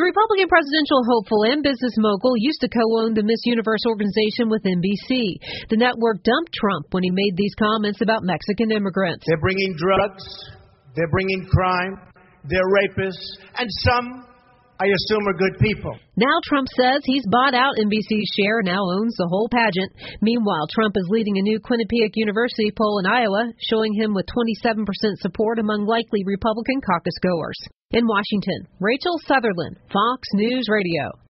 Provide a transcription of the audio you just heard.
The Republican presidential hopeful and business mogul used to co-own the Miss Universe organization with NBC. The network dumped Trump when he made these comments about Mexican immigrants. They're bringing drugs, they're bringing crime, they're rapists, and some, I assume, are good people. Now Trump says he's bought out NBC's share, now owns the whole pageant. Meanwhile, Trump is leading a new Quinnipiac University poll in Iowa, showing him with 27% support among likely Republican caucus goers. In Washington, Rachel Sutherland, Fox News Radio.